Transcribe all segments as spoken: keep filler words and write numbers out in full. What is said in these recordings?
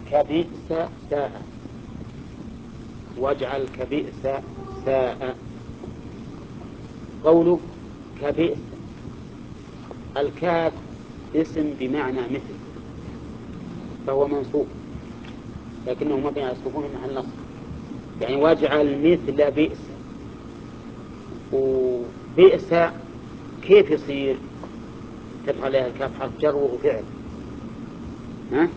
كبئس ساء، واجعل كبئس ساء. قولك كبئس، الكاف اسم بمعنى مثل، فهو منصوب لكنه مبني على السكون في محل نصب، يعني واجعل مثل بئس. وبئس كيف يصير تدخل عليها الكاف حرف جر وهو فعل؟ ها؟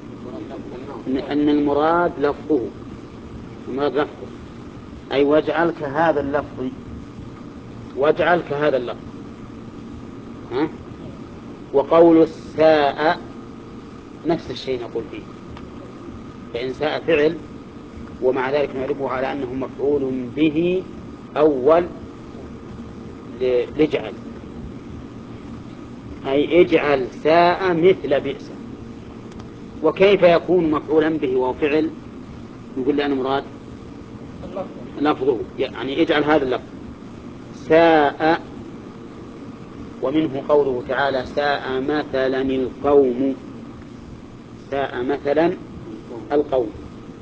أن المراد لفظه، المراد لفظه، أي واجعل كهذا اللفظ، واجعل كهذا اللفظ. ها؟ وقول الساء نفس الشيء نقول فيه، فإن ساء فعل ومع ذلك نعرفه على أنه مفعول به أول لجعل، أي اجعل ساء مثل بئس. وكيف يكون مفعولا به وفعل؟ نقول لأن مراد لفظه، يعني اجعل هذا اللفظ ساء. ومنه قوله تعالى ساء مثلا القوم، ساء مثلا القوم.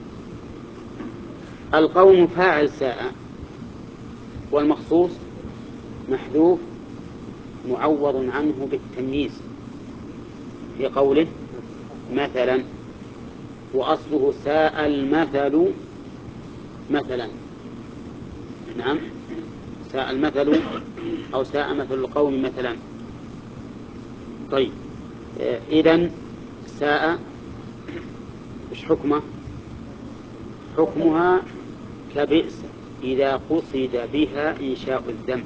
القوم فاعل ساء، والمخصوص محذوف معوض عنه بالتمييز في قوله مثلا، وأصله ساء المثل مثلا. نعم، ساء المثل أو ساء مثل القوم مثلا. طيب، إذن ساء إيش حكمه؟ حكمها كبئس إذا قصد بها إنشاء الذم،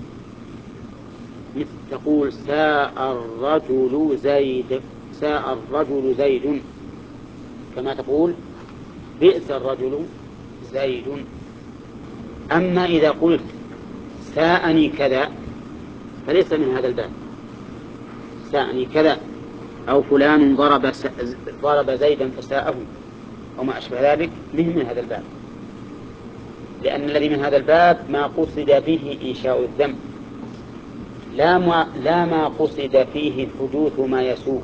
مثل تقول ساء الرجل زيد، ساء الرجل زيد، كما تقول بئس الرجل زيد. أما إذا قلت ساءني كذا فليس من هذا الباب، ساءني كذا، أو فلان ضرب ضرب زيدا فساءه أو ما أشبه ذلك، من من هذا الباب، لأن الذي من هذا الباب ما قصد به إنشاء الذم، لا ما, لا ما قصد فيه حدوث ما يسوء.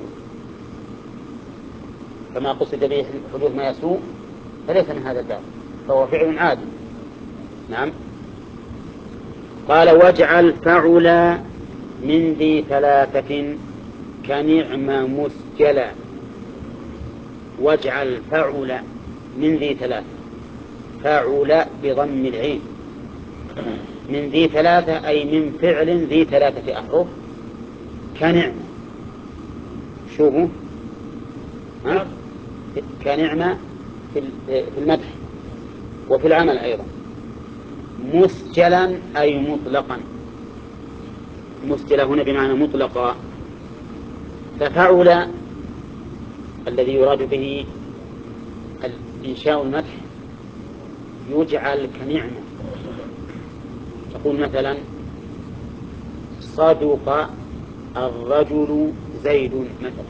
فما قصد به حدوث ما يسوء فليس من هذا الباب، فهو فعل عادي. نعم. قال واجعل فعل من ذي ثلاثة كنعم مسجلا. واجعل فعل من ذي ثلاثة، فعل بضم العين، من ذي ثلاثة أي من فعل ذي ثلاثة أحرف كنعم. شوفوا ها؟ كنعمة في المدح وفي العمل أيضا. مسجلا أي مطلقا، مسجلا هنا بمعنى مطلقا. ففعل الذي يراد به إنشاء المدح يجعل كنعمة. تقول مثلا صدق الرجل زيد مثلا،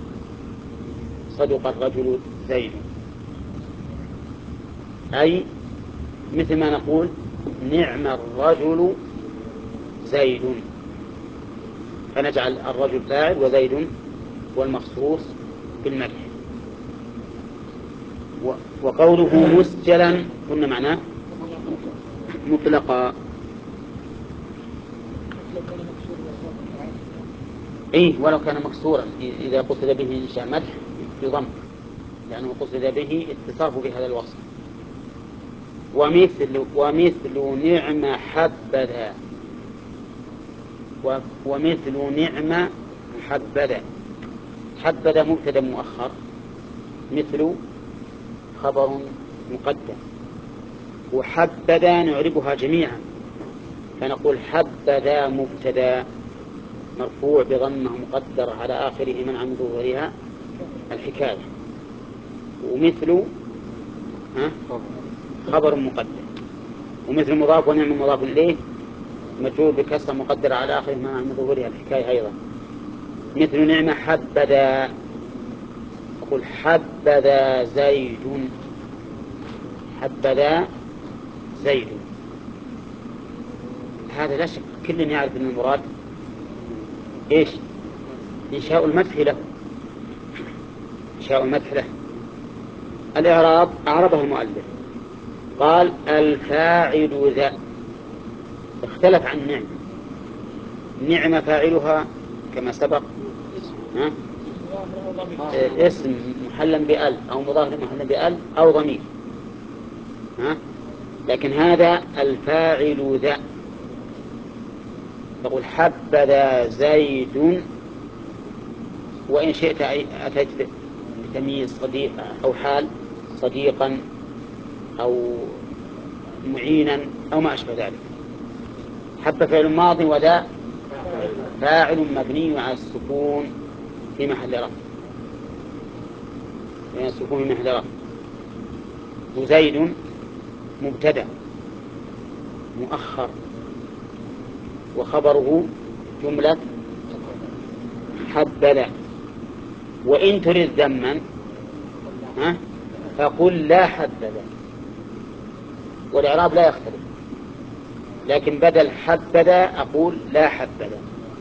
صدق الرجل زيد، أي مثل ما نقول نعم الرجل زيد، فنجعل الرجل فاعل وزيد والمخصوص بالمدح. وقوله مسجلا قلنا معناه مطلقا. إيه ولو كان مكسورا إذا قصد به إنشاء مدح بضم، لأنه قصد به اتصاف بهذا الوصف. ومثل ومثل نعم حبذا، ومثل نعم حبذا. حبذا مبتدا مؤخر، مثل خبر مقدم، وحبذا نعربها جميعا، فنقول حبذا مبتدا مرفوع بضمه مقدر على آخره منع من ظهورها الحكاية، ومثل خبر مقدم، ومثل مضاف ونعم مضاف إليه مجرور بكسر مقدر على آخره منع من ظهورها الحكاية أيضا. مثل نعم حبذا، أقول حبذا زيد، حبذا زيد. هذا لا شك كل يعرف أن المراد إيش؟ إنشاء المدح له، إنشاء المدح له. الإعراب أعربه المؤلف، قال الفاعل ذا، اختلف عن نعم. نعم فاعلها كما سبق ها؟ اسم محلا بأل أو مضاف محلا بأل أو ضمير ها؟ لكن هذا الفاعل ذا، تقول حبذا زيد، وإن شئت أتيت بتمييز صديق أو حال صديقا أو معينا أو ما أشبه ذلك. حب فعل ماضي وذا فاعل مبني على السكون في محل رفع، يعني السكون في محل رفع. وزيد مبتدأ مؤخر وخبره جملة حبذا. وإن تريد ذما ها فقل لا حبذا، والإعراب لا يختلف، لكن بدل حبذا أقول لا حبذا.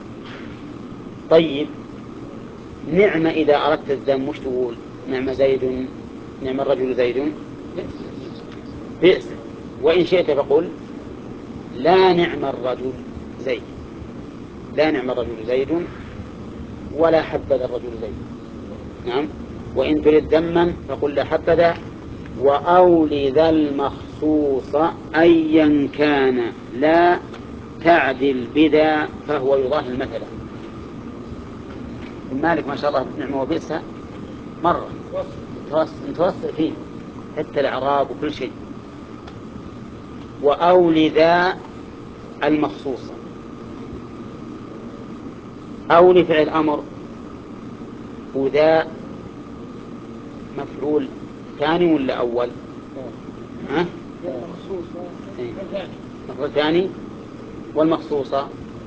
طيب نعم إذا أردت الذم مش تقول نعم زيد، نعم الرجل زيد، بئس. وإن شئت فقل لا نعم الرجل زيد، لا نعم الرجل زيد ولا حبذا الرجل زيد. نعم. وإن تريد ذما فقل لا حبذا. وأول ذا المخصوص أيا كان لا تعدل بذا فهو يضاهي المثل. مالك ما شاء الله نعمه وبئسها مرة متوسع فيه حتى الإعراب وكل شيء. وأول ذا المخصوص، أول فعل أمر، وذا مفعول ثاني ولا أول؟ ها؟ مفعول ثاني. والمخصوصة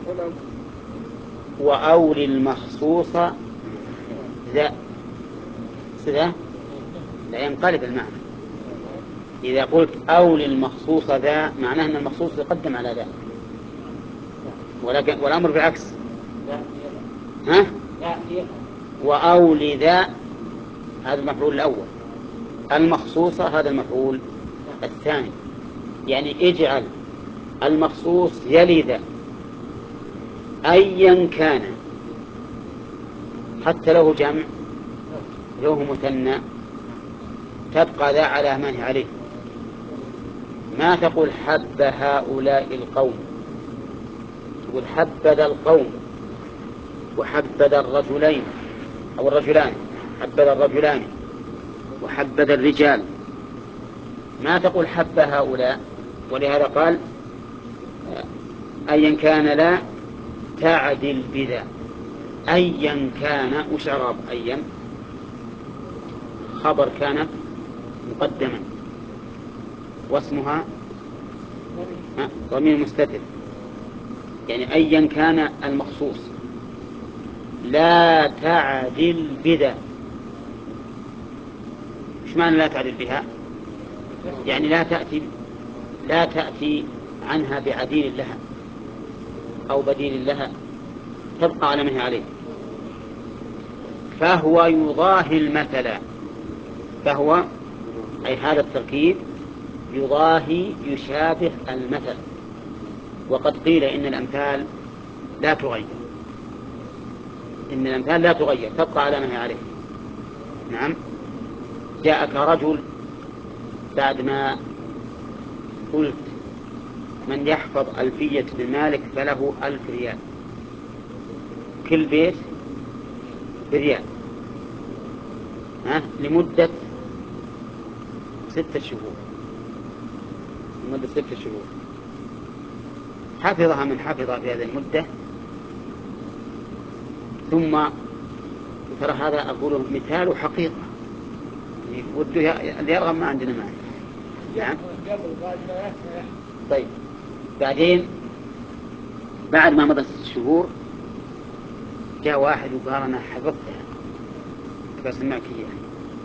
وأول المخصوصة ذا ذا لا ينقلب المعنى. إذا قلت أول المخصوصة ذا معناه أن المخصوص يقدم على ذا، ولكن والأمر بالعكس. ها؟ وأول ذا هذا المفعول الأول، المخصوصة هذا المفعول الثاني. يعني اجعل المخصوص يلي ذا أيا كان، حتى له جمع له مثنى تبقى ذا على ما هي عليه. ما تقول حب هؤلاء القوم، تقول حبذا القوم وحبذا الرجلين أو الرجلان، حبذا الرجلان وحبذا الرجال. ما تقول حب هؤلاء. ولهذا قال أيا كان لا تعدل بذا. أيا كان وش إعراب أيا؟ خبر كان مقدما واسمها ضمير مستتر. يعني أيا كان المخصوص لا تعدل بذا. ايش معنى لا تعدل بها؟ يعني لا تأتي لا تأتي عنها بعديل لها أو بديل لها، تبقى على ما هي عليه. فهو يضاهي المثل. فهو أي هذا التركيب يضاهي يشابه المثل. وقد قيل إن الأمثال لا تغير، إن الأمثال لا تغير تبقى على ما هي عليه. نعم. جاءك رجل بعد ما قلت من يحفظ ألفية بن مالك فله ألف ريال، كل بيت بريال، ها لمدة ستة شهور، لمدة ستة شهور. حفظها من حفظ في هذه المدة. ثم ترى هذا أقوله مثال حقيقة، وده اللي يرغب ما عندنا معنى. نعم. طيب بعدين بعد ما مضت ست شهور جاء واحد وقال أنا حفظتها فسمعك إياه،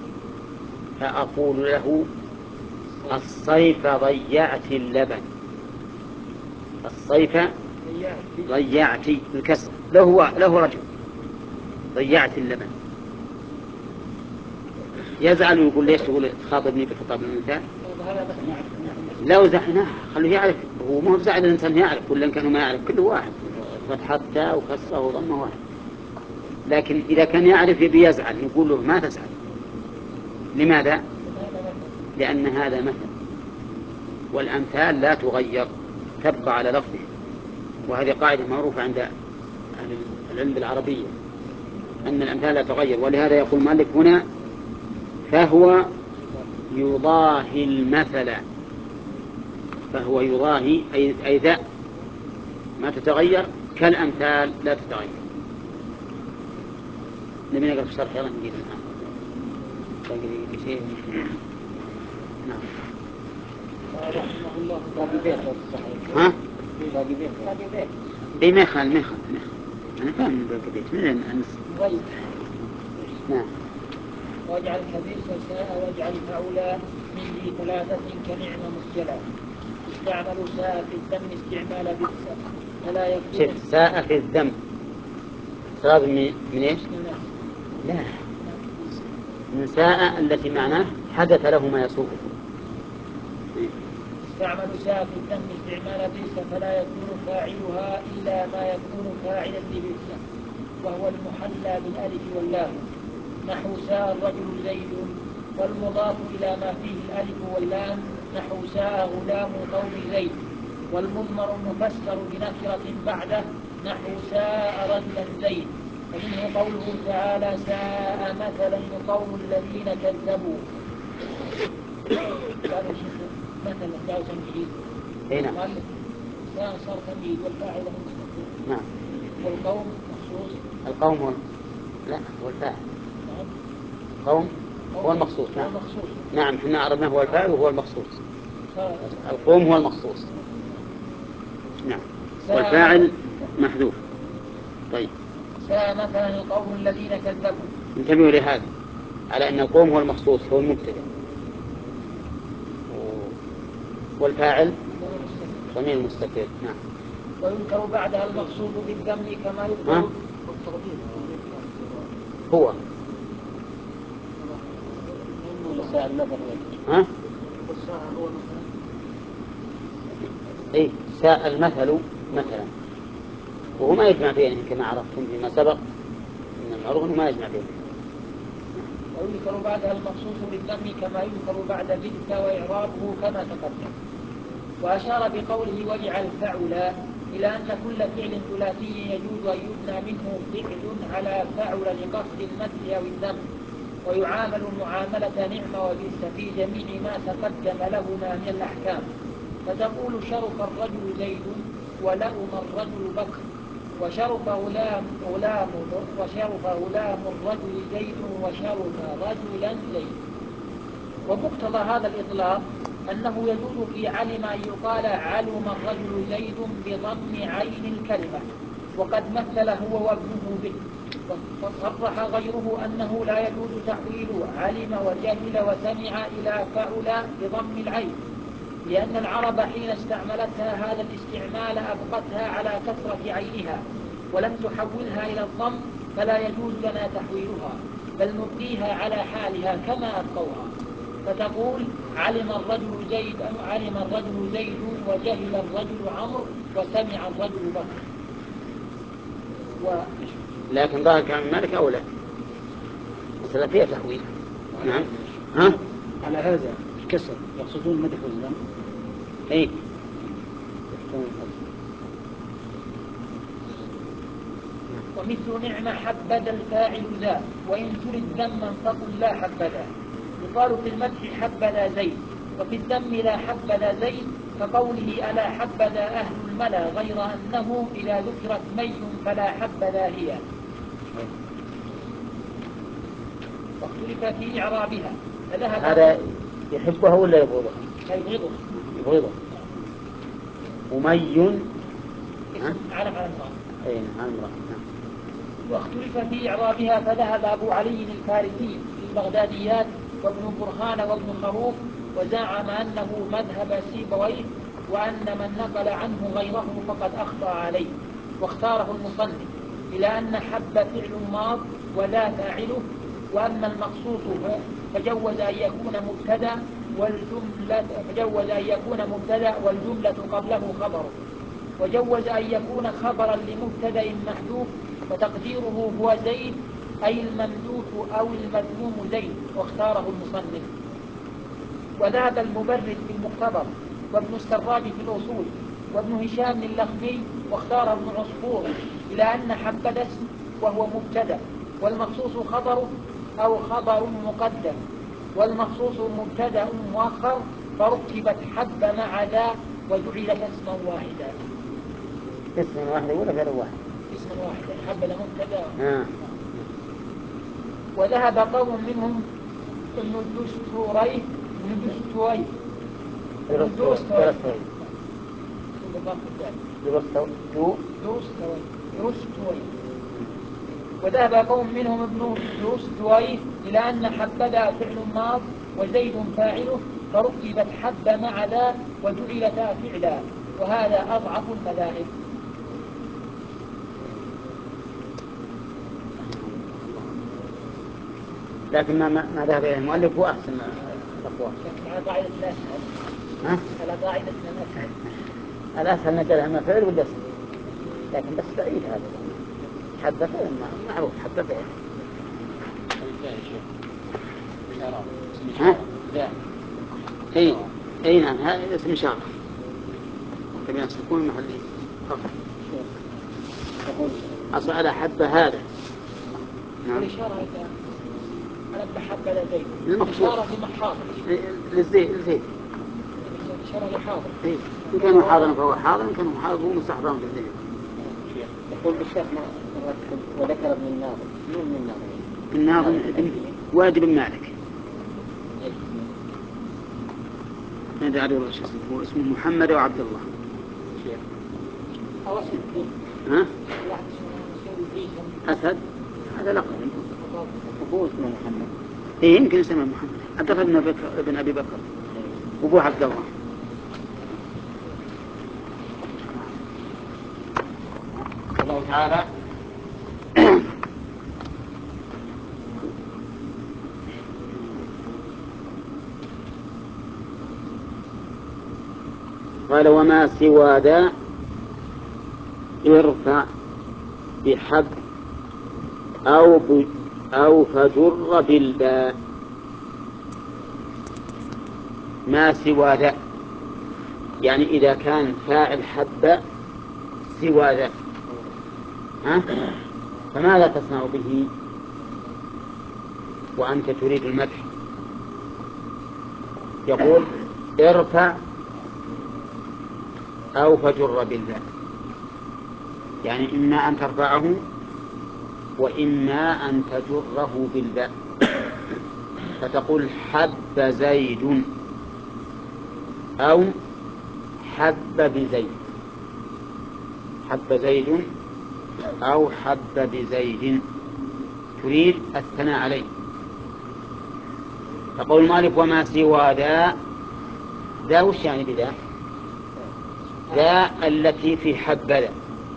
فأقول له الصيف ضيعت اللبن. الصيف ضيعت الكسر، له له رجل ضيعت اللبن. يزعل ويقول ليش تقول تخاطبني بخطاب الأنثى؟ لو زحناه خليه يعرف، هو ما هو زعل الإنسان يعرف، ولا كانوا ما يعرف كل واحد فتحة تاء وكسرة وضمة واحد. لكن إذا كان يعرف يبي يزعل نقول له ما تزعل. لماذا؟ لأن هذا مثل، والأمثال لا تغير، تبقى على لفظه، وهذه قاعدة معروفة عند أهل العلم بالعربية أن الأمثال لا تغير. ولهذا يقول مالك هنا فهو يضاهي المثل، فهو يضاهي أي, أي ذا ما تتغير كالأمثال لا تتغير. لمن يقرأ في الشرح يلا نجيب الآن باقي شيء. نعم. ها؟ اي ما يخال ما يخال انا فاهم باقي بيت من انس. نعم. واجعل كبير ساء واجعل فعلا من ذي ثلاثة كنعمة مسجلة. استعملوا ساء في الذم استعمال بئس فلا يكون. شوف ساء في الذم صار من من ايش؟ لا من ساء التي معناه حدث له ما يسوءه. استعملوا ساء في الذم استعمال بئس فلا يكون فاعلها إلا ما يكون فاعلا لبئس وهو المحلى بالألف واللام. نحو ساء الرجل زيد، والمضاف إلى ما فيه الألف واللام نحو ساء غلام قوم زيد. والمضمر المفسر بنكرة بعده نحو ساء رجلا زيد. ومنه قوله تعالى ساء مثلا قوم الذين كذبوا. مثلا جاء تمهيد. نعم. ساء صار تمهيد والفاعل مستقيم. نعم. والقوم مخصوص. القوم هو لا هو الفاعل. القوم هو المخصوص. نعم. نعم احنا عرفنا هو الفاعل وهو المخصوص. القوم هو المخصوص. نعم. والفاعل محذوف. طيب. ساء مثلا القوم الذين كذبوا. انتبهوا لهذا على أن القوم هو المخصوص هو المبتدأ والفاعل ضمير مستتر. نعم. وينكر بعدها المقصود بالذم كما يذكر هو ها؟ اي ساء المثل مثلا وهو ما يجمع بينهم كما عرفتم فيما سبق ان المعروف انه ما يجمع بينهم. ويذكر بعدها المخصوص بالذم كما يذكر بعد بئس وإعرابه كما تقدم. وأشار بقوله واجعل فعلا إلى أن كل فعل ثلاثي يجوز أن يبنى منه فعل على فعل لقصد المدح أو الذم، ويعامل معاملة نعم وبئس في جميع ما تقدم لهما من الأحكام. فتقول شرف الرجل زيد ولأم الرجل بكر، وشرف غلام غلام وشرف غلام الرجل زيد وشرف رجلا زيد. ومقتضى هذا الإطلاق أنه يجوز في علم أن يقال علم الرجل زيد بضم عين الكلمة، وقد مثل هو وابنه به. وصرح غيره أنه لا يجوز تحويل علم وجهل وسمع إلى فعل بضم العين، لأن العرب حين استعملتها هذا الاستعمال أبقتها على كسرة عينها ولم تحولها إلى الضم، فلا يجوز لنا تحويلها بل نبقيها على حالها كما أبقوها. فتقول علم الرجل زيد علم الرجل زيد وجهل الرجل عمرو وسمع الرجل بكر. و... لكن ظاهر كان مالك أولى مثلا فيها تحويل. نعم. ها؟ على هذا الكسر يقصدون المدح والذم. اي ومثل نعمة حبذا الفاعل ذا، وإن ترد ذما فقل لا حبذا. يقال في المدح حبذا زيد، وفي الذم لا حبذا زيد، كقوله ألا حبذا أهل الملا، غير أنه إذا ذكرت مي فلا حبذا هي. واختلف في إعرابها فذهب. هذا يحبها ولا يبغضها؟ يبغضها. يبغضها. ومي علم على المرأة. اي على المرأة. واختلف في إعرابها فذهب أبو علي الفارسي في البغداديات وابن برهان وابن خروف، وزعم أنه مذهب سيبويه، وأن من نقل عنه غيره فقد أخطأ عليه. واختاره المصنف إلى أن حب فعل ماض ولا فاعله، وأما المخصوص فجوز أن يكون مبتدأ والجملة فجوز أن يكون مبتدأ والجملة قبله خبر، وجوز أن يكون خبرا لمبتدأ محذوف وتقديره هو زيد أي الممدوح أو المذموم زيد، واختاره المصنف. وذهب المبرد في المقتضى وابن السراج في الأصول وابن هشام اللخمي واختار ابن عصفور إلى أن حبذا اسم وهو مبتدأ والمخصوص خبره أو خبر مقدم، والمخصوص مبتدأ مؤخر فركبت حب مع ذا وجعلت اسما واحدا. اسما واحدا ولا غير واحد؟ اسما واحدا، حبذا مبتدأ. آه. وذهب قوم منهم ابن الدستوري ابن الدستوري الدستوري الدستوري وذهب قوم منهم ابن الدستوري إلى أن حبذا فعل ماض وزيد فاعله فركبت حب مع ذا وجعلتا فعلا، وهذا أضعف المذاهب. لكن ما ما ذهب إليه المؤلف هو أحسن الأقوال. على قاعدة الأسهل. ها؟ على قاعدة الأسهل. الأسهل نجعل أما فعل ولا اسم، لكن بس بعيد هذا. حب فعل معروف، حب فعل. ها؟ أي أي نعم، هذا اسم إشارة. تبين السكون محلي فقط. أصل على حب هذا. نعم. الإشارة على حب لزيد. المقصود. إشارة لمحاضر. للزيد للزيد. إشارة لحاضر. إيه. إن كان حاضرا فهو حاضر، إن كان حاضر هو مستحضرا في الزيد. يقول بالشيخ وذكر ابن الناظر. من ابن الناظر؟ الناظر ابن واجب مالك. ماذا عدو الله اسمه؟ هو اسمه محمد أو عبد الله؟ أو أسد. ها؟ أسد؟ هذا لقب. أبوه اسمه محمد. إيه يمكن اسمه محمد. عبد الله بن بكر ابن أبي بكر. أبوه عبد الله. الله تعالى قال وما سوى ذا ارفع بحب أو, أو فجر بالباء. ما سوى ذا يعني إذا كان فاعل حب سوى ذا، ها؟ فماذا تصنع به وأنت تريد المدح؟ يقول ارفع أو فجر بالباء، يعني إما أن ترفعه وإما أن تجره بالباء، فتقول حب زيد أو حب بزيد، حب زيد أو حب بزيد، تريد الثناء عليه. فقول مالك وما سوى ذا، ذا وش يعني بذا؟ ذا التي في حبذا،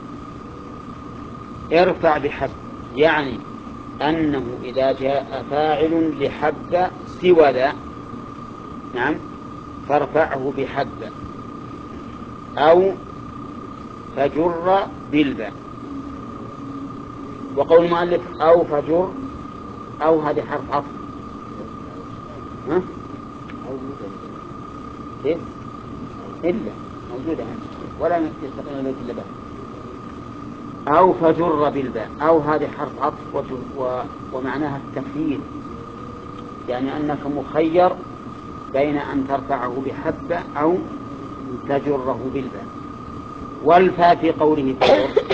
ارفع بحب، يعني أنه إذا جاء فاعل لحب سوى ذا، نعم، فارفعه بحب أو فجر بالباء. وقول المؤلف أو فجر، أو هذه حرف عطف، ها؟ كيف؟ إلا موجودة ولا يستطيع إليك إلا به. أو فجر بالباء، أو هذه حرف عطف ومعناها التخيير، يعني أنك مخير بين أن ترفعه بحبة أو تجره بالباء. والفاء في قوله فجر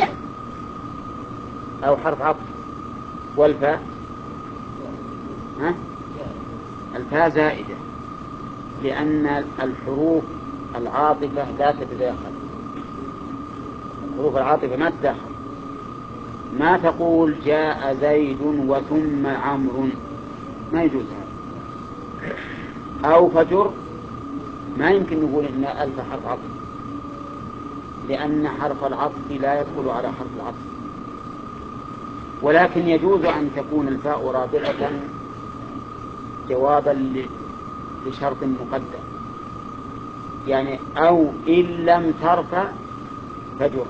أو حرف عطف، والفاء ها؟ الفاء زائدة، لأن الحروف العاطفة لا تتداخل، الحروف العاطفة ما تتداخل، ما تقول جاء زيد وثم عمرو، ما يجوز هذا. أو فجر ما يمكن نقول إن ألف حرف عطف، لأن حرف العطف لا يدخل على حرف العطف، ولكن يجوز أن تكون الفاء رابطة جوابا لشرط مقدر، يعني أو إن لم ترفع فجر،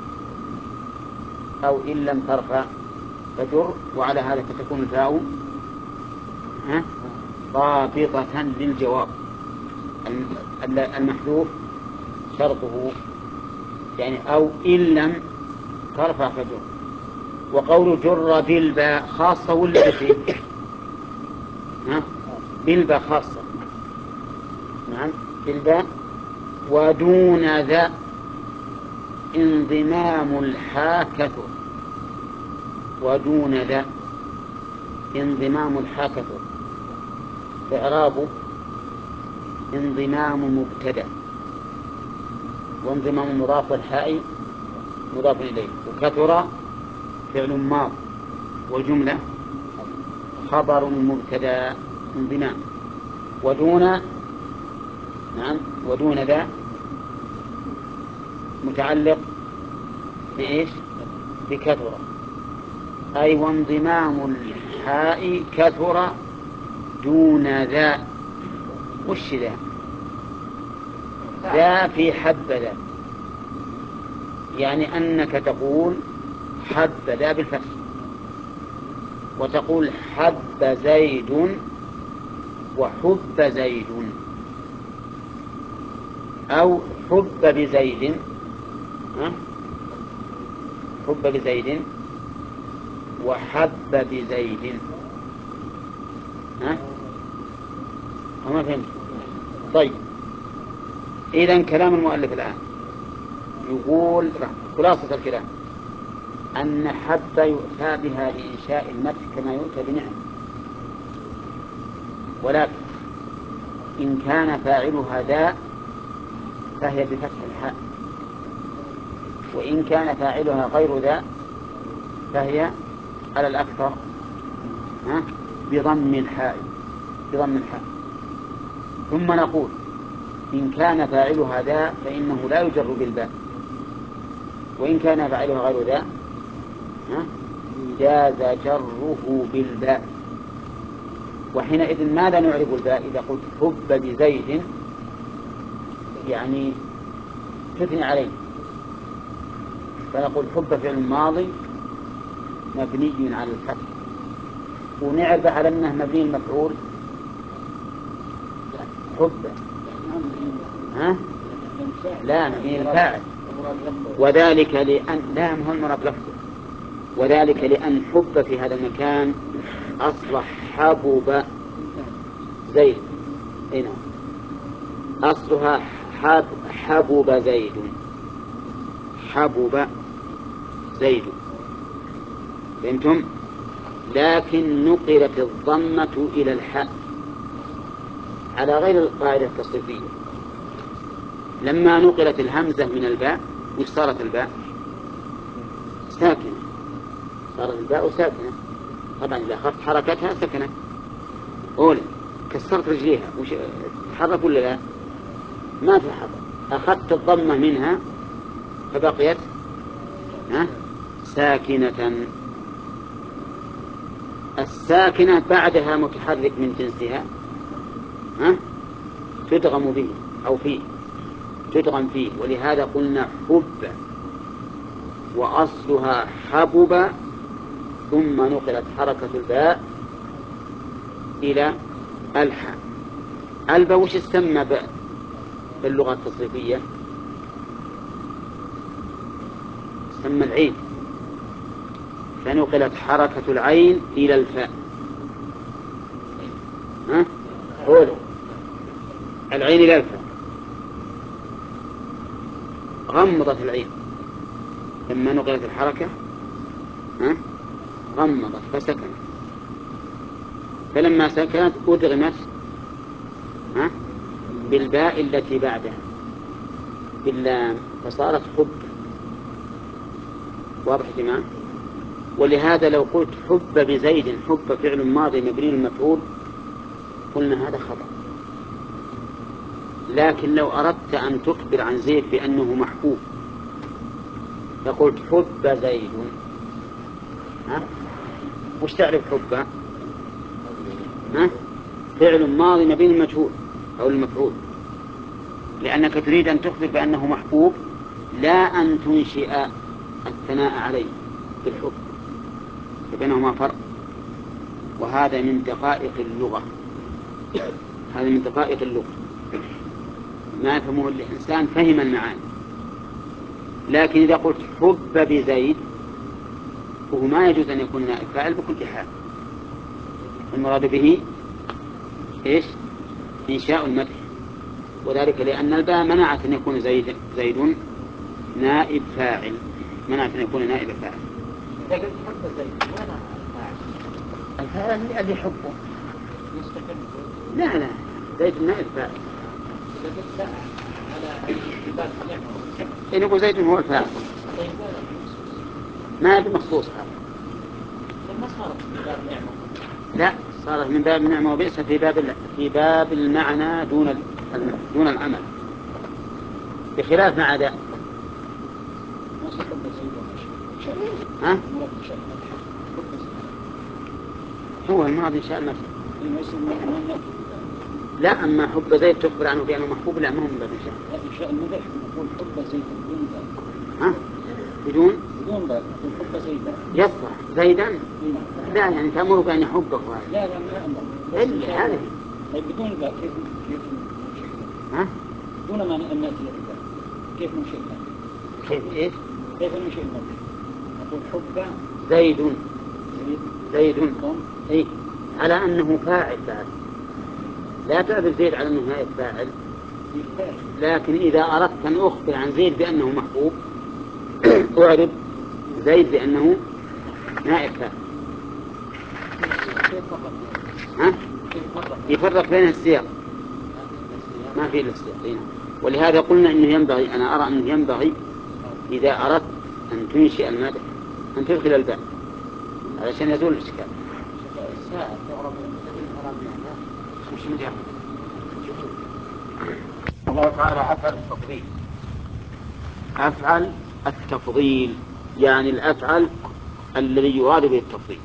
أو إن لم ترفع فجر، وعلى هذا فتكون الفاء رابطة للجواب المحذوف شرطه، يعني أو إن لم ترفع فجر. وقول جر بالباء خاصة ولا بفيه؟ ها؟ بالباء خاصة، نعم بالباء. ودون ذا انضمام الحاء كثر، ودون ذا انضمام الحاء كثر. إعرابه انضمام مبتدأ، وانضمام مضاف الحاء مضاف إليه، وكثر فعل ماض، والجملة خبر مبتدأ انضمام. ودون نعم ودون ذا متعلق بإيش؟ بكثر، أي وانضمام الحاء كثر دون ذا. وش ذا؟ ذا في حبذا، يعني أنك تقول حبذا بالفتح، وتقول حب زيد وحب زيد، أو حب بزيد، حب بزيد وحب بزيد. ها؟ ما فهمت؟ طيب، إذن كلام المؤلف الآن يقول خلاصة الكلام أن حب يؤتى بها لإنشاء المدح كما يؤتى بنعم، ولكن إن كان فاعلها ذا فهي بفتح الحاء، وإن كان فاعلها غير ذا فهي على الأكثر بضم الحاء بضم الحاء. ثم نقول إن كان فاعلها ذا فإنه لا يجر بالباء، وإن كان فاعلها غير ذا جاز جره بالباء. وحينئذ ماذا نعرب الباء؟ إذا قلت حب بزيد يعني تثني عليه، فنقول حب فعل ماضي مبني على الفتح، ونعرب على أنه مبني المفعول حب، ها؟ لا مبني الفاعل، وذلك لأن لا مهم المراد لفظه، وذلك لأن حب في هذا المكان أصلح حبب زيد، هنا أصلها حب حبب زيد، حبب زيد، فهمتم؟ لكن نقلت الضمة إلى الحاء على غير القاعدة التصريفية. لما نقلت الهمزة من الباء وش صارت الباء؟ ساكنة، صارت الباء ساكنة. طبعا إذا أخذت حركتها سكنت. أولا كسرت رجليها وش تحرك ولا لا؟ ما تحرك. أخذت الضمة منها فبقيت ها ساكنة. الساكنة بعدها متحرك من جنسها ها تدغم به أو فيه تدغم فيه، ولهذا قلنا حب وأصلها حبب، ثم نقلت حركة الباء إلى الحاء. الباء وش تسمى باللغة التصريفية؟ تسمى العين، فنقلت حركة العين إلى الفاء. ها قول العين إلى الفاء، غمضت العين لما نقلت الحركة ها غمضت فسكنت، فلما سكنت أدغمت ها بالباء التي بعدها باللام فصارت حب. واضح يا جماعة؟ ولهذا لو قلت حب بزيد حب فعل ماضي مبني المفعول قلنا هذا خطأ. لكن لو أردت أن تخبر عن زيد بأنه محبوب فقلت حب زيد ها؟ وش تعرف حبه؟ ها؟ فعل ماضي مبني المجهول أو المفعول، لأنك تريد أن تخبر بأنه محبوب لا أن تنشئ الثناء عليه بالحب، فبينهما فرق. وهذا من دقائق اللغة، هذا من دقائق اللغة ما يفهمه الإنسان فهم المعاني. لكن إذا قلت حب بزيد وهو ما يجوز أن يكون نائب فاعل بكل حال، المراد به إيش؟ إنشاء المدح، وذلك لأن الباء منعت أن يكون زيد, زيد نائب فاعل، منعت أن يكون نائب فاعل. لكن حب زيد وين الفاعل؟ الفاعل اللي يحبه يستقل. لا لا زيد نائب فاعل. لكن لا على اثبات نعمه. إن أبو زيد هو الفاعل ما بمخصوص هذا. ما صارت من باب نعمه. لا صارت من باب النعمة وبئس في باب في باب المعنى دون دون العمل، بخلاف ما عدا. ها؟ هو الماضي إن شاء الله. لا أما حب زيد تخبر عنه بأنه محبوب، لا ما هو من باب إنشاء. إن شاء المدح نقول حب زيد بدون باب. ها؟ بدون؟ بدون باب نقول حب زيد. يصلح زيدا؟ لا يعني تأمر بأن يحبك. لا لا ما أمر. إلا هذه. بدون باب كيف كيف ها؟ دون ما نأتي الباب كيف نشئنا؟ كيف إيش؟ كيف نشئنا؟ نقول حب زيد. زيد. زيد. إيه على أنه فاعل فاعل. لا تعرف زيد على أنه نائب فاعل، لكن إذا أردت أن أخبر عن زيد بأنه محبوب أعرف زيد بأنه نائب فاعل. ها؟ يفرق بين السياق، ما في السياق. ولهذا قلنا إنه ينبغي، أنا أرى أنه ينبغي إذا أردت أن تنشئ المدح أن تدخل الباء علشان يزول الإشكال. الله تعالى أفعل التفضيل، أفعل التفضيل يعني الأفعل الذي يراد به التفضيل،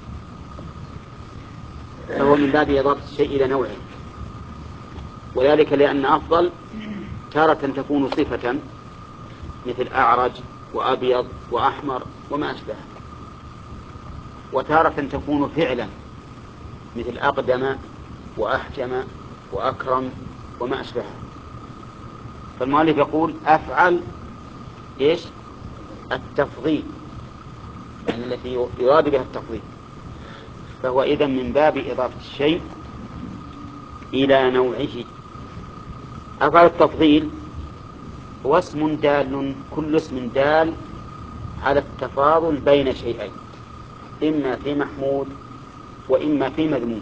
فهو من باب إضافة الشيء إلى نوعه، وذلك لأن أفضل تارة تكون صفة مثل أعرج وأبيض وأحمر وما أشبه، وتارة تكون فعلا مثل أقدم وأحجم وأكرم وما أشبه. فالمؤلف يقول أفعل إيش؟ التفضيل، يعني التي يراد بها التفضيل، فهو إذن من باب إضافة الشيء إلى نوعه. أفعل التفضيل هو اسم دال، كل اسم دال على التفاضل بين شيئين، إما في محمود وإما في مذموم.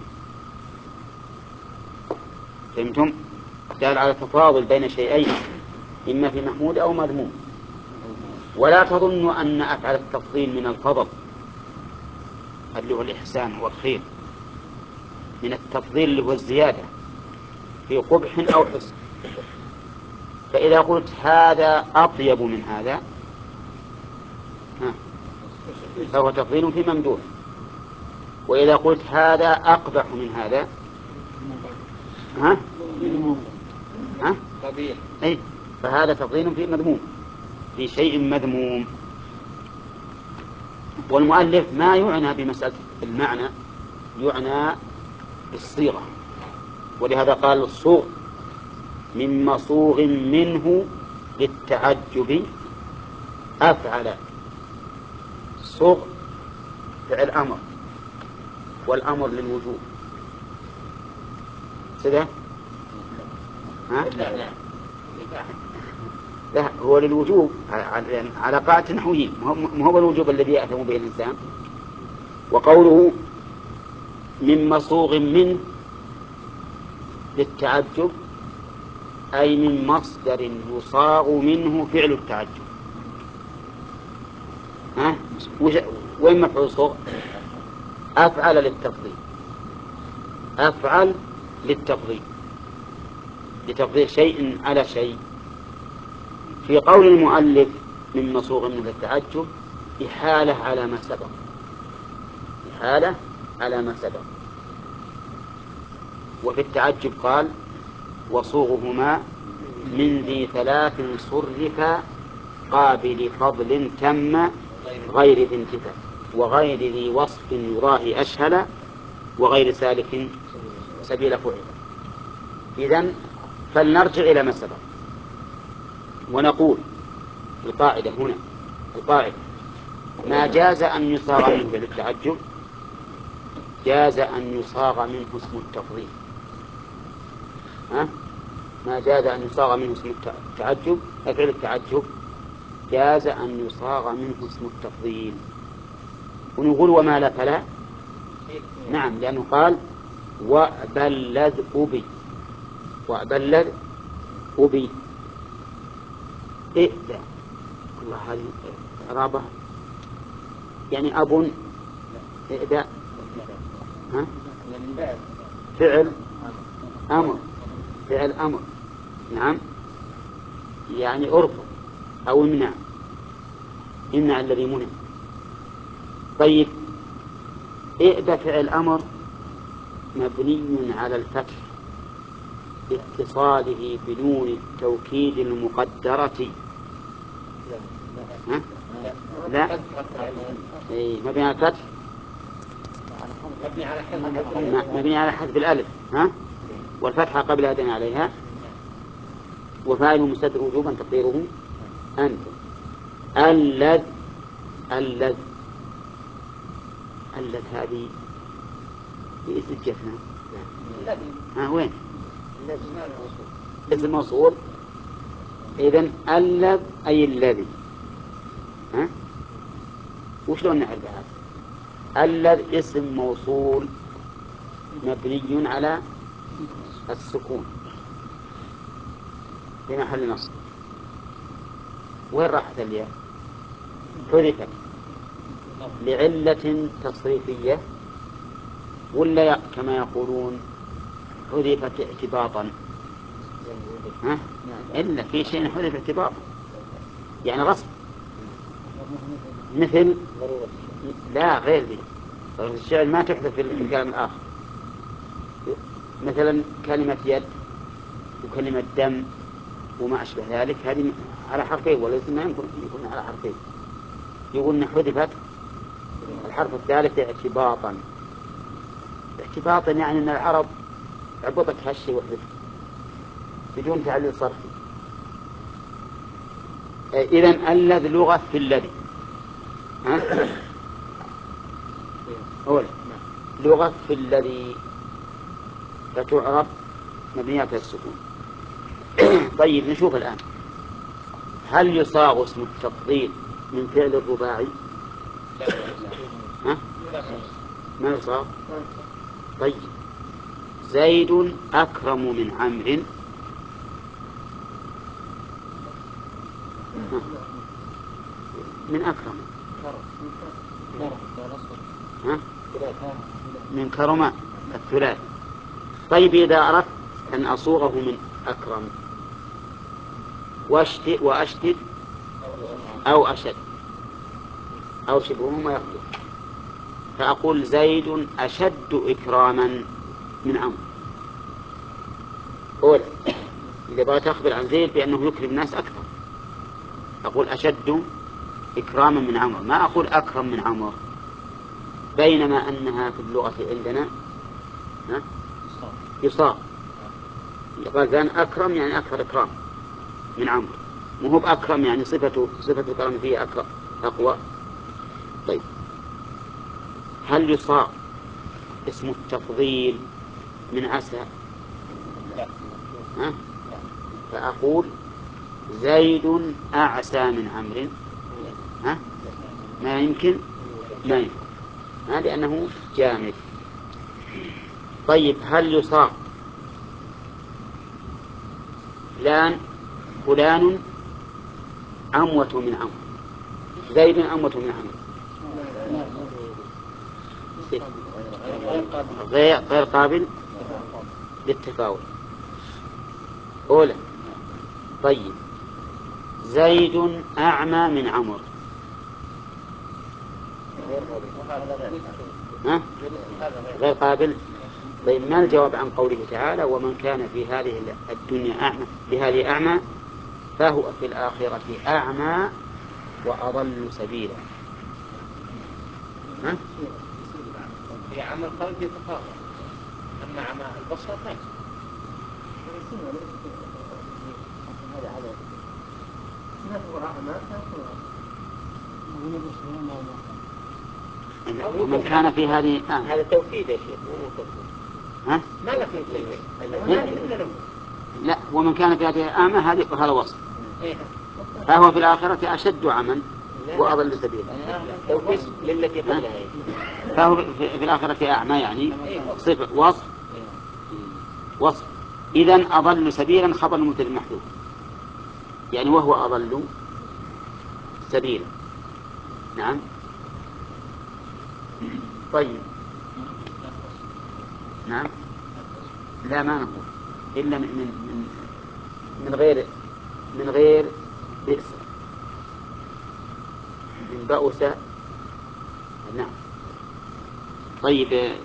فهمتم؟ دال على التفاضل بين شيئين إما في محمود أو مذموم. ولا تظنوا أن أفعل التفضيل من الفضل اللي هو الإحسان والخير، من التفضيل اللي هو الزيادة في قبح أو حسن. فإذا قلت هذا أطيب من هذا فهو تفضيل في ممدوح، وإذا قلت هذا أقبح من هذا ها ها أي فهذا تفضيل في مذموم، في شيء مذموم. والمؤلف ما يعنى بمسألة المعنى، يعنى بالصيغة، ولهذا قال الصوغ من مصوغ منه للتعجب أفعل. صوغ فعل أمر، والأمر للوجوب كذا ها؟ لا هو للوجوب على قاعدة نحويين، ما هو الوجوب الذي يأثم به الإنسان. وقوله من مصوغ منه للتعجب أي من مصدر يصاغ منه فعل التعجب. ها؟ وين مفعول صوغ؟ أفعل للتفضيل، أفعل للتفضيل، لتفضيل شيء على شيء. في قول المؤلف من مصوغ منه للتعجب إحالة على ما سبق، الحالة على ما سبق. وفي التعجب قال وصوغهما من ذي ثلاث صرف قابل فضل تم غير ذي انتفى وغير ذي وصف يراه أشهل وغير سالك سبيل فعل. إذن فلنرجع إلى ما سبق ونقول القاعدة هنا القاعدة ما جاز أن يصاغ منه بالتعجب جاز أن يصاغ منه اسم التفضيل. ها؟ ما جاز أن يصاغ منه اسم التعجب أفعل التعجب جاز أن يصاغ منه اسم التفضيل. ونقول وما لا فلا نعم لأنه قال وبلذ أبي وبلذ أبي إئذى الله هذه رابة يعني أب إئذى ها؟ فعل أمر فعل أمر نعم يعني أرفض أو امنع امنع الذي منع. طيب إئذى فعل أمر مبني على الفتح اتصاله بنون التوكيد المقدرة. ها؟ لا إيه مبني على الفتح مبني على حذف الألف ها والفتحة قبل أدنى عليها وفاعل مستتر وجوبا تقديره أنت. اللذ اللذ اللذ هذه باسم جفنا ها وين اسم موصول. إذن اللذ أي الذي ها وشلون نعرف هذا؟ اللذ اسم موصول مبني على السكون في محل نصب. وين راحت الياء؟ حذفت لعلة تصريفية ولا كما يقولون حذفت اعتباطا؟ ها؟ إلا في شيء حذف اعتباطا يعني غصب مثل لا غير ذي الشعر ما تحذف في الكلام الآخر مثلا كلمة يد وكلمة دم وما أشبه ذلك هذه على حرفين وليس ما يمكن يكون على حرفين. يقولون حذفت الحرف الثالث اعتباطا اعتباطا يعني أن العرب عبطت هالشيء وحذف بدون تعليل صرفي. إذن الذي لغة في الذي ها أولا لغة في الذي فتعرف مبنية السكون. طيب نشوف الآن هل يصاغ اسم التفضيل من فعل الرباعي؟ ها؟ ما يصاغ. طيب زيد أكرم من عمرو من أكرم ها؟ من كرم الثلاث. طيب إذا أردت أن أصوغه من أكرم وأشتد, وأشتد أو أشد أو شبههما يخلف فأقول زيد أشد إكراما من عمرو. أولا إذا بغيت أخبر عن زيد بأنه يكرم الناس أكثر أقول أشد إكراما من عمرو ما أقول أكرم من عمرو بينما أنها في اللغة عندنا يصاغ يقال ذان أكرم يعني أكثر إكرام من عمرو مو هو بأكرم يعني صفته صفة الكرم فيه أكرم أقوى. طيب هل يصاغ اسم التفضيل من عسى؟ ها؟ فأقول زيد أعسى من عمرو ها؟ ما يمكن ما يمكن ها؟ لأنه جامد. طيب هل يصاغ فلان فلان أموت من عمرو زيد أموت من عمرو غير غير قابل للتفاول. أولا طيب زيد أعمى من عمرو ها؟ غير قابل. طيب ما الجواب عن قوله تعالى ومن كان في هذه الدنيا أعمى في هذه أعمى فهو في الآخرة أعمى وأضل سبيلا؟ ها؟ في عمل القلب يتفاضل، أما عمى البصر لا ومن كان في هذه أعمى. هذا توكيد يا شيخ. ها؟ ما له في لا، ومن كان في هذه أعمى هذا هذا وصف. فهو في الآخرة أشد عمى وأضل سبيلا. توكيد للتي قبلها. فهو في الآخرة أعمى يعني صفة وصف وصف. إذن أضل سبيلا خبر مبتدأ محذوف، يعني وهو أضل سبيلا. نعم. طيب نعم. لا ما نقول إلا من من من غير من غير بئس، من بؤس. نعم. طيب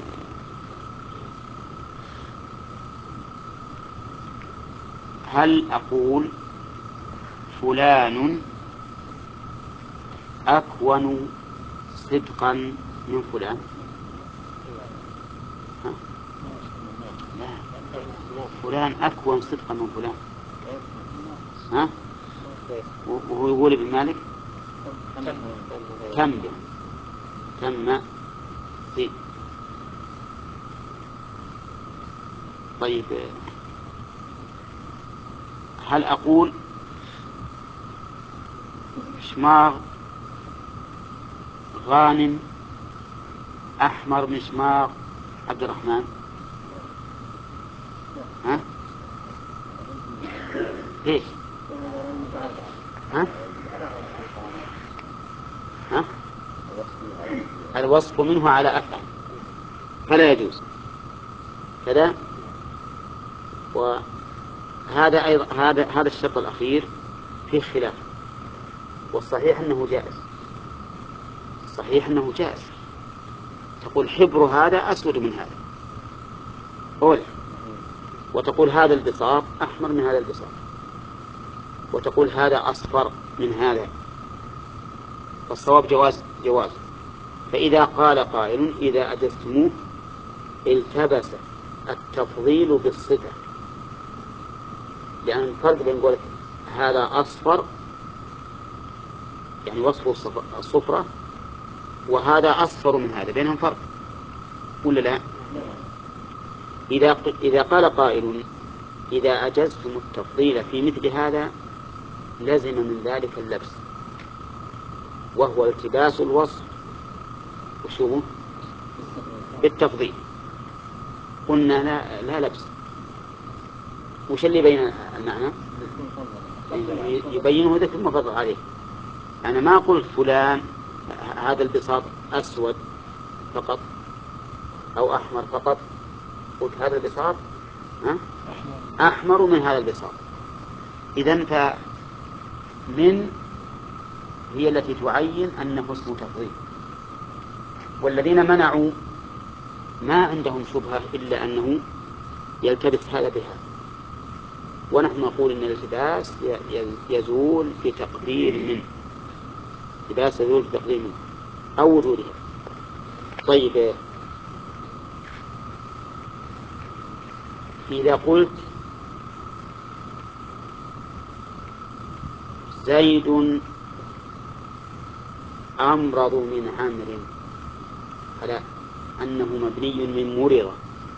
هل أقول فلان أكون صدقا من فلان؟ ها؟ لا، فلان أكون صدقا من فلان. ها؟ وهو يقول ابن مالك تم تم في. طيب هل أقول شماغ غانم أحمر مشماغ عبد الرحمن؟ ها؟ ليش؟ ها؟ ها؟ الوصف منه على أفعل فلا يجوز كذا. وهذا أيضا هذا هذا الشرط الأخير فيه خلاف، والصحيح أنه جائز. الصحيح أنه جائز. تقول حبر هذا أسود من هذا قول، وتقول هذا البساط أحمر من هذا البساط، وتقول هذا أصفر من هذا. فالصواب جواز جواز. فإذا قال قائل إذا أجزتموه التبس التفضيل بالصفة، لأن الفرق بين قولك هذا أصفر يعني وصف الصفرة وهذا أصفر من هذا بينهم فرق ولا لا؟ إذا إذا قال قائل إذا أجزتم التفضيل في مثل هذا لزم من ذلك اللبس، وهو التباس الوصف وشو بالتفضيل. قلنا لا, لا لبس. وش اللي بين المعنى؟ يبينه ذلك المفضل عليه. أنا ما قلت فلان هذا البساط أسود فقط أو أحمر فقط، قلت هذا البساط أحمر من هذا البساط. إذن فمن هي التي تعين أنه اسم تفضيل، والذين منعوا ما عندهم شبهة إلا أنه يلتبس هذا بها. ونحن نقول إن الالتباس يزول بتقدير منه، الالتباس يزول بتقدير منه أو وجودها. طيب إذا قلت زيد أمرض من عمرو على أنه مبني من مرض،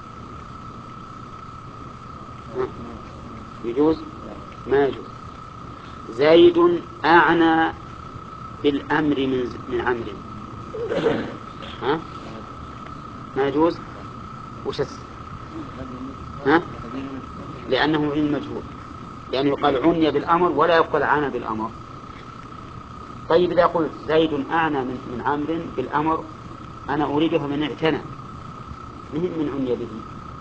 يجوز؟ ما يجوز. زيد أعنى بالأمر من من عمرو، ها؟ ما يجوز. وش ها؟ لأنه من مجهول، يعني يقال عني بالأمر ولا يقال عانى بالأمر. طيب إذا قلت زيد أعنى من, من عمرو بالأمر أنا أريدها من اعتنى مهم من عني به،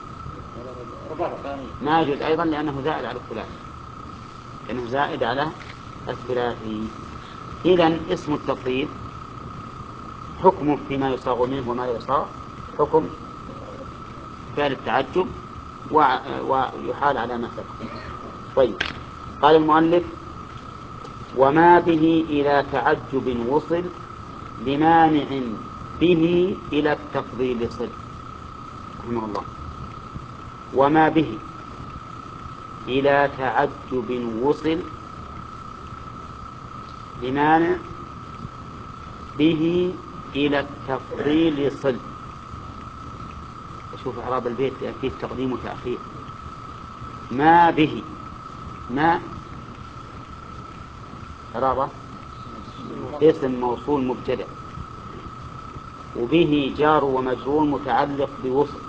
ما يجوز أيضا لأنه زائد على الثلاثي، لأنه زائد على الثلاثي. إذن اسم التفضيل حكمه فيما يصاغ منه وما يصاغ حكم فعل التعجب ويحال على ما سبق. طيب، قال المؤلف: وما به إلى تعجب وصل لمانع به إلى التفضيل صل. رحمه الله. وما به إلى تعجب وصل لمانع به إلى التفضيل صل. شوف إعراب البيت فيه تقديم وتأخير. ما به، ما إعرابه اسم موصول مبتدأ، وبه جار ومجرور متعلق بوصل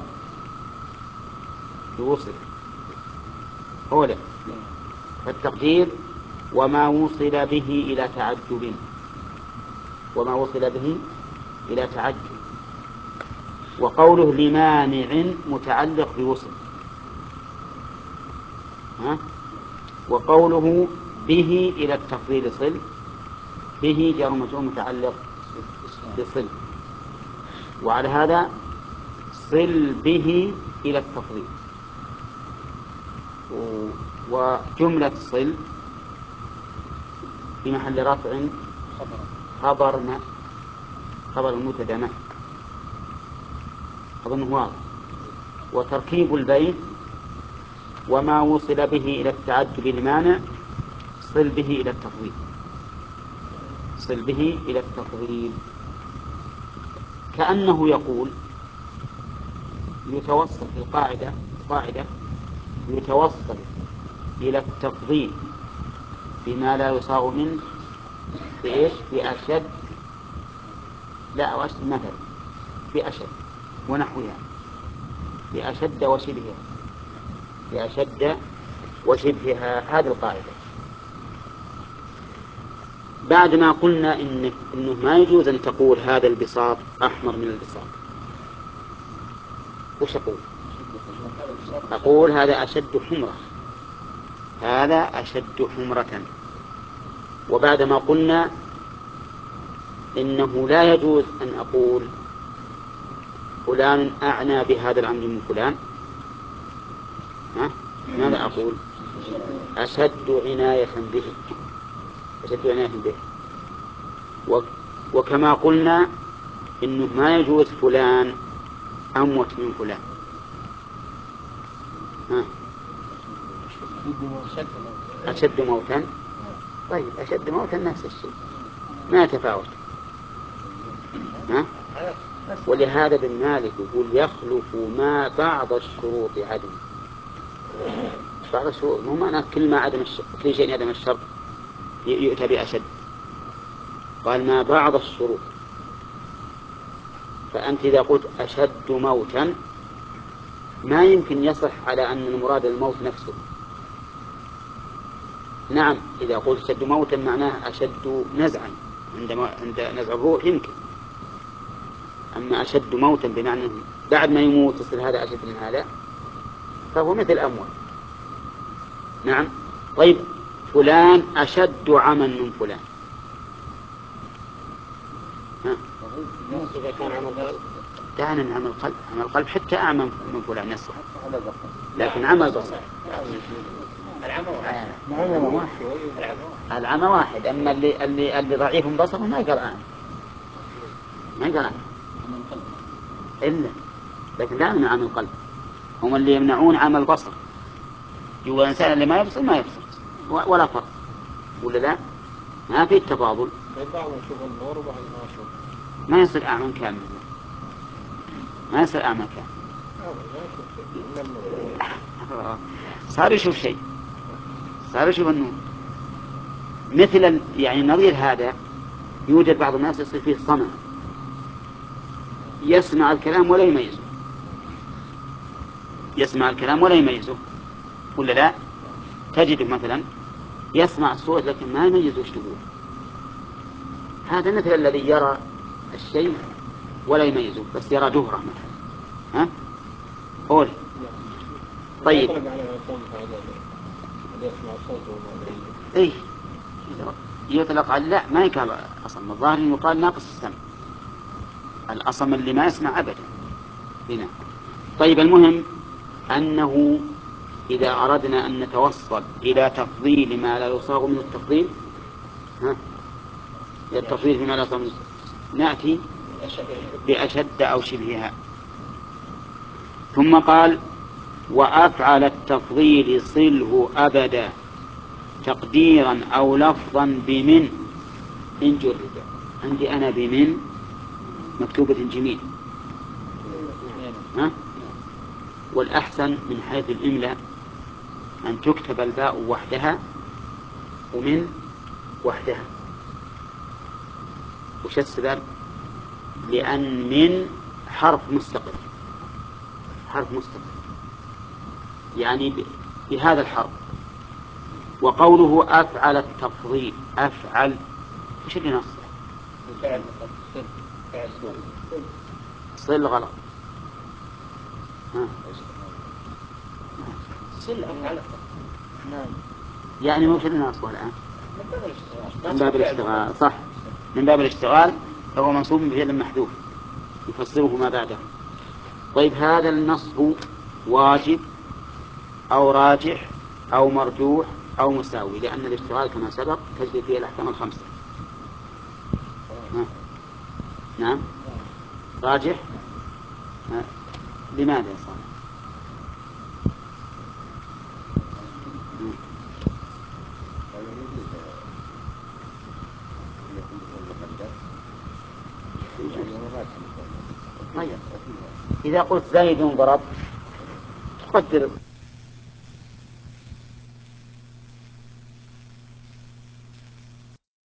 بوصل أولا، فالتقدير وما وصل به إلى تعجب، وما وصل به إلى تعجب. وقوله لمانع متعلق بوصل، ها؟ وقوله به إلى التفضيل صل، به جار ومجرور متعلق بصل، وعلى هذا صل به إلى التفضيل. وجملة صل في محل رفع خبر ما، خبر المبتدأ ما، أظنه واضح. وتركيب البيت وما وصل به إلى التعجب المانع صل به إلى التفضيل، صل به إلى التفضيل، كأنه يقول يتوصل في القاعدة قاعدة يتوصل إلى التفضيل بما لا يصاغ منه بإيش؟ بأشد، لا أو أشد مثلا، بأشد ونحوها، بأشد وشبهها، بأشد وشبهها. هذه القاعدة. بعد ما قلنا إن إنه ما يجوز أن تقول هذا البساط أحمر من البساط، وش أقول؟ أقول هذا أشد حمرة، هذا أشد حمرة. وبعد ما قلنا إنه لا يجوز أن أقول فلان أعنى بهذا الأمر من فلان، ها؟ ماذا أقول؟ أشد عناية به، أشد عناية به. وكما قلنا إنه ما يجوز فلان أموت من فلان، ها؟ أشد موتا. طيب، أشد موتا نفس الشيء، ما يتفاوت، ها؟ ولهذا ابن مالك يقول يخلف ما بعض الشروط عدم. بعض الشروط مو معنى كل ما عدم الشرط، كل شيء عدم الشرط يؤتى بأشد. قال ما بعض الشروط. فأنت إذا قلت أشد موتا ما يمكن يصح على أن المراد الموت نفسه. نعم، إذا قلت أشد موتا معناه أشد نزعا، عندما عند نزع الروح يمكن. أما أشد موتا بمعنى بعد ما يموت يصير هذا أشد من هذا، فهو مثل أموات. نعم. طيب، فلان أشد عما من فلان، ها؟ إذا كان عمل قلب، دعنا من عمل قلب، عمل قلب حتى أعمى من فلان يصح، لكن عمل بصر. العمى واحد. العمى واحد، أما اللي اللي اللي ضعيف بصره ما يقرأ أعمى، ما يقرأ إلا، لكن لا من عمل قلب. هم اللي يمنعون عمل بصر، يقول الإنسان اللي ما يبصر ما يبصر ولا فرق، ولا لا؟ ما في التفاضل. بعض يشوف النور وبعض ما يشوف، ما يصير أعمى كامل، ما يصير أعمى كامل، صار يشوف شيء، صار يشوف النور. مثل يعني نظير هذا يوجد بعض الناس يصير فيه صمم، يسمع الكلام ولا يميزه، يسمع الكلام ولا يميزه، ولا لا؟ تجده مثلا يسمع الصوت لكن ما يميز وش تقول. هذا مثل الذي يرى الشيء ولا يميزه، بس يرى جهرة مثلا، ها؟ قول. طيب، ايه يطلق على لا، ما يقال أصلا، الظاهر يقال ناقص السمع، الأصم اللي ما يسمع أبدا، هنا. طيب المهم أنه إذا أردنا أن نتوصل إلى تفضيل ما لا يصاغ من التفضيل، ها؟ التفضيل فيما لا يصاغ من نأتي بأشد أو شبهها. ثم قال وأفعل التفضيل صله أبدا تقديرا أو لفظا بمن إن جرد. عندي أنا بمن مكتوبة جميل، ها؟ والأحسن من حيث الإملاء أن تكتب الباء وحدها ومن وحدها. وش السبب؟ لأن من حرف مستقل، حرف مستقل يعني بهذا الحرف. وقوله أفعل التفضيل، أفعل وش اللي نص؟ صل غلط. ها. صل أفعل يعني موش اللي نصه الآن من باب الاشتغال. صح، من باب الاشتغال فهو منصوب بفعل محذوف يفسره ما بعده. طيب هذا النصب واجب أو راجح أو مرجوح أو مساوي؟ لأن الاشتغال كما سبق تجري فيه الأحكام الخمسة. ها. نعم راجح. ها. لماذا يا صالح؟ طيب إذا قلت زيد ضرب تقدر